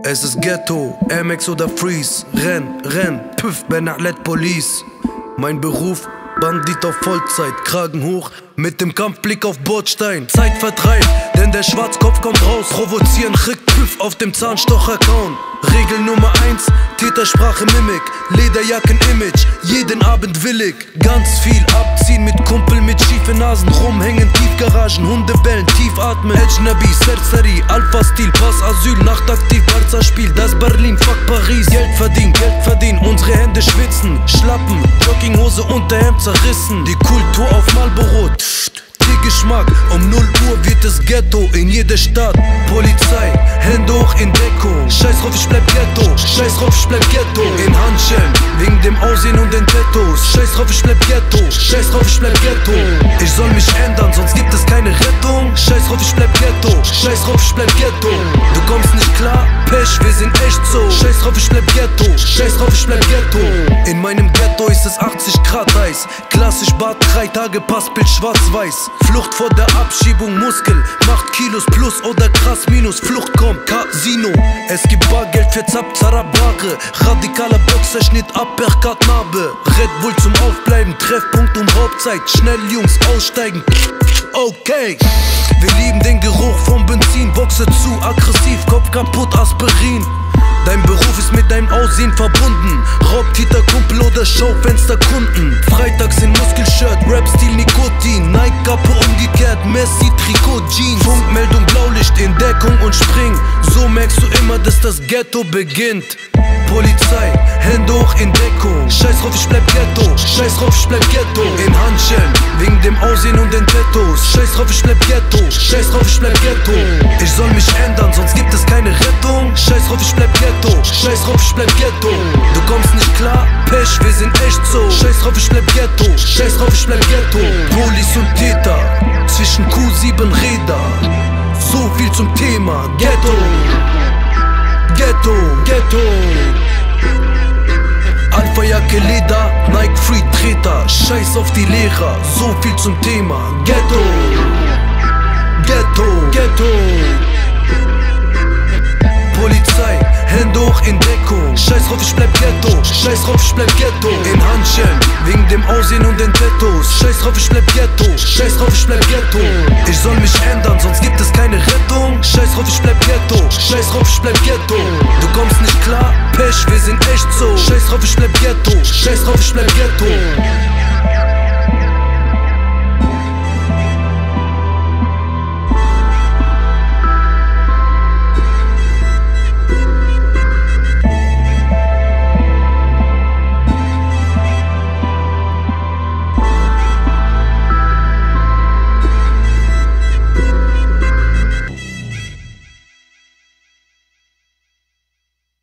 Es ist Ghetto, Amex oder Freeze. Renn, renn, Püff, Bernadette Police. Mein Beruf, Bandit auf Vollzeit. Kragen hoch, mit dem Kampfblick auf Bordstein. Zeitvertreib, denn der Schwarzkopf kommt raus. Provozieren, kriegt Püff auf dem Zahnstocher-Count. Regel Nummer 1, Tätersprache, Mimik. Lederjacken, Image, jeden Abend willig. Ganz viel abziehen mit Kumpel mit schiefen Nasen. Rumhängen, Tiefgaragen, Hunde bellen, tief atmen. Ejnabi, Sersari, Alpha-Stil, Pass, Asyl, nachtaktiv, Barca-Spiel. Das Berlin, fuck Paris. Geld verdienen, unsere Hände schwitzen. Schlappen, Jogginghose, Unterhemd zerrissen. Die Kultur auf Marlboro, Geschmack. Um 0 Uhr wird es Ghetto in jeder Stadt. Polizei, Hände hoch in Deckung. Scheiß drauf, ich bleib Ghetto. Scheiß drauf, ich bleib Ghetto. In Handschellen, wegen dem Aussehen und den Tattoos. Scheiß drauf, ich bleib Ghetto. Scheiß drauf, ich bleib Ghetto. Ich soll mich ändern, sonst gibt es keine Rettung. Scheiß drauf, ich bleib Ghetto. Scheiß drauf, ich bleib Ghetto. Du kommst nicht klar, Pech, wir sind echt so. Scheiß drauf, ich bleib Ghetto. Scheiß drauf, ich bleib Ghetto. In meinem Ghetto ist es 80 Grad heiß. Klassisch Bad, 3 Tage Passbild schwarz-weiß. Flucht vor der Abschiebung, Muskel, macht Kilos plus oder krass minus. Flucht kommt, Casino. Es gibt Bargeld für Zap-Zarabare. Radikaler Boxerschnitt, Uppercut, Narbe. Red Bull zum Aufbleiben, Treffpunkt um Hauptzeit. Schnell Jungs aussteigen, okay. Wir lieben den Geruch vom Benzin. Boxe zu aggressiv, Kopf kaputt, Aspirin. Dein Beruf ist mit deinem Aussehen verbunden. Raubtäter, Kumpel oder Schaufensterkunden. Freitags in Muskelshirt, Rap-Stil, Nikotin. Nike-Kappe umgekehrt, Messi, Trikot, Jeans. Funkmeldung, Blaulicht in Deckung und Spring. So merkst du immer, dass das Ghetto beginnt. Polizei, Hände hoch in Deckung. Scheiß drauf, ich bleib Ghetto. Scheiß drauf, ich bleib Ghetto. In Handschellen, wegen dem Aussehen und den Tattoos. Scheiß drauf, ich bleib Ghetto. Scheiß drauf, ich bleib Ghetto. Ich soll mich ändern, sonst gibt es keine Rettung. Scheiß drauf, ich bleib Ghetto. Scheiß drauf, ich bleib Ghetto. Du kommst nicht klar, Pech, wir sind echt so. Scheiß drauf, ich bleib Ghetto. Scheiß drauf, ich bleib Ghetto. Police und Täter, zwischen Q7 Räder. So viel zum Thema Ghetto. Ghetto, Ghetto. Alpha-Jacke, Leder, Nike Free Treter. Scheiß auf die Lehrer, so viel zum Thema Ghetto. Ghetto, Ghetto. Polizei, Hände hoch in Deckung. Scheiß drauf, ich bleib Ghetto. Scheiß drauf, ich bleib Ghetto. In Handschellen, wegen dem Aussehen und den Tattoos. Scheiß drauf, ich bleib Ghetto. Scheiß drauf, ich bleib Ghetto. Ich soll mich ändern, sonst gibt es keine Rettung. Scheiß drauf, ich bleib Ghetto. Scheiß drauf, ich bleib Ghetto. Du kommst nicht klar, Pech, wir sind echt so. Scheiß drauf, ich bleib Ghetto. Scheiß drauf, ich bleib Ghetto.